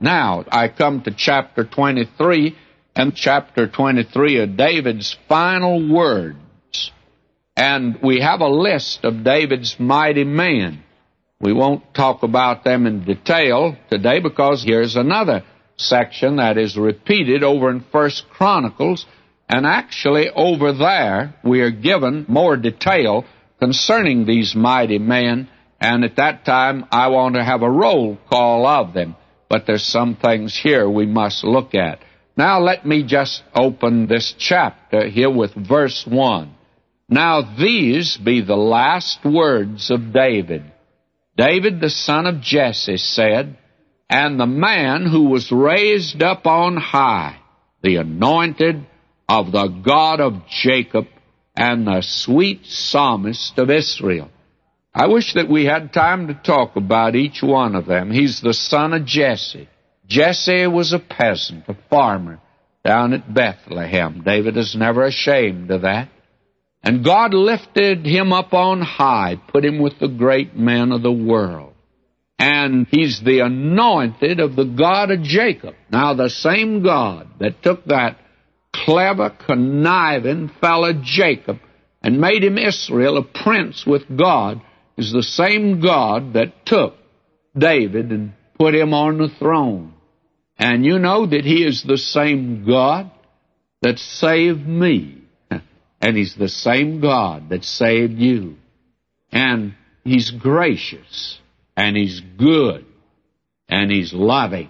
Now, I come to chapter 23, and chapter 23 are David's final words. And we have a list of David's mighty men. We won't talk about them in detail today because here's another section that is repeated over in 1 Chronicles, and actually over there we are given more detail concerning these mighty men, and at that time I want to have a roll call of them. But there's some things here we must look at. Now let me just open this chapter here with verse 1. Now these be the last words of David. David the son of Jesse said, and the man who was raised up on high, the anointed of the God of Jacob, and the sweet psalmist of Israel. I wish that we had time to talk about each one of them. He's the son of Jesse. Jesse was a peasant, a farmer down at Bethlehem. David is never ashamed of that. And God lifted him up on high, put him with the great men of the world. And he's the anointed of the God of Jacob. Now, the same God that took that clever, conniving fellow Jacob and made him Israel, a prince with God, is the same God that took David and put him on the throne. And you know that he is the same God that saved me. And he's the same God that saved you. And he's gracious. And he's good. And he's loving.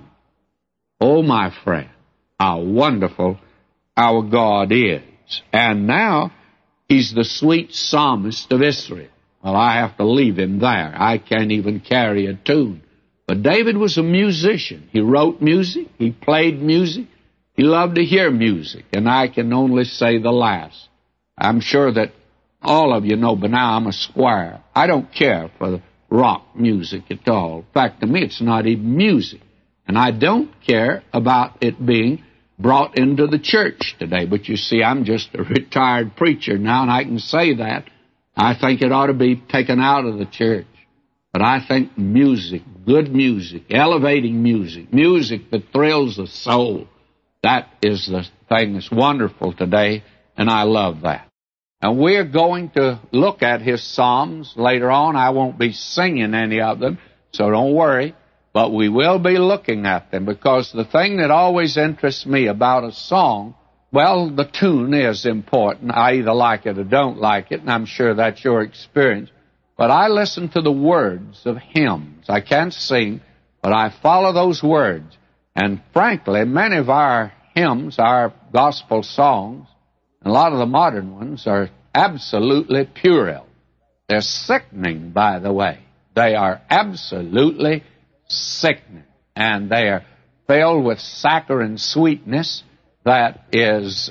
Oh, my friend, how wonderful our God is. And now he's the sweet psalmist of Israel. Well, I have to leave him there. I can't even carry a tune. But David was a musician. He wrote music. He played music. He loved to hear music. And I can only say the last. I'm sure that all of you know by now I'm a squire. I don't care for the rock music at all. In fact, to me, it's not even music. And I don't care about it being brought into the church today. But you see, I'm just a retired preacher now, and I can say that. I think it ought to be taken out of the church. But I think music, good music, elevating music, music that thrills the soul, that is the thing that's wonderful today, and I love that. And we're going to look at his psalms later on. I won't be singing any of them, so don't worry. But we will be looking at them, because the thing that always interests me about a song, well, the tune is important. I either like it or don't like it, and I'm sure that's your experience. But I listen to the words of hymns. I can't sing, but I follow those words. And frankly, many of our hymns, our gospel songs, and a lot of the modern ones are absolutely puerile. They're sickening, by the way. They are absolutely sickening. And they are filled with saccharine sweetness that is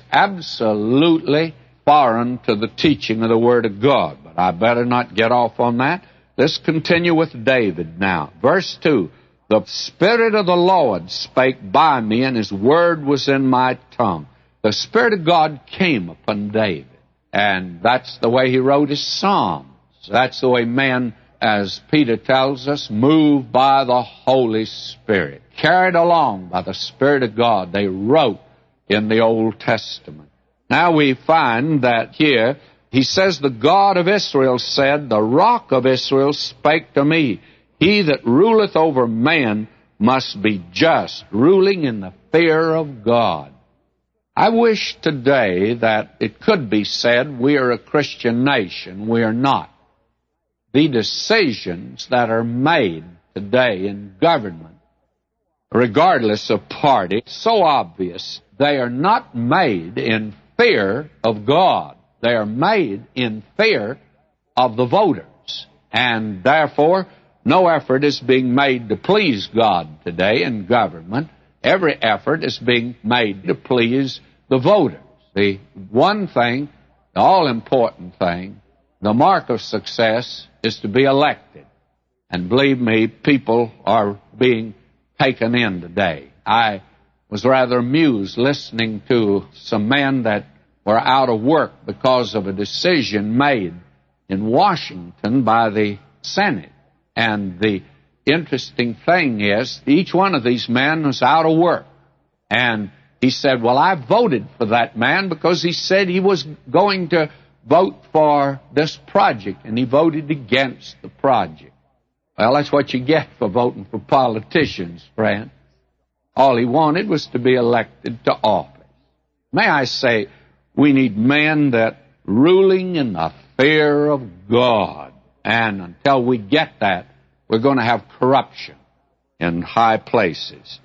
absolutely foreign to the teaching of the Word of God. But I better not get off on that. Let's continue with David now. Verse 2, the Spirit of the Lord spake by me, and his word was in my tongue. The Spirit of God came upon David, and that's the way he wrote his Psalms. That's the way men, as Peter tells us, moved by the Holy Spirit, carried along by the Spirit of God, they wrote in the Old Testament. Now we find that here, he says, the God of Israel said, the rock of Israel spake to me. He that ruleth over man must be just, ruling in the fear of God. I wish today that it could be said we are a Christian nation. We are not. The decisions that are made today in government, regardless of party, so obvious. They are not made in fear of God. They are made in fear of the voters. And therefore, no effort is being made to please God today in government. Every effort is being made to please the voters. The one thing, the all-important thing, the mark of success is to be elected. And believe me, people are being taken in today. I was rather amused listening to some men that were out of work because of a decision made in Washington by the Senate. And the interesting thing is, each one of these men was out of work. And he said, well, I voted for that man because he said he was going to vote for this project, and he voted against the project. Well, that's what you get for voting for politicians, friend. All he wanted was to be elected to office. May I say, we need men that ruling in the fear of God. And until we get that, we're going to have corruption in high places.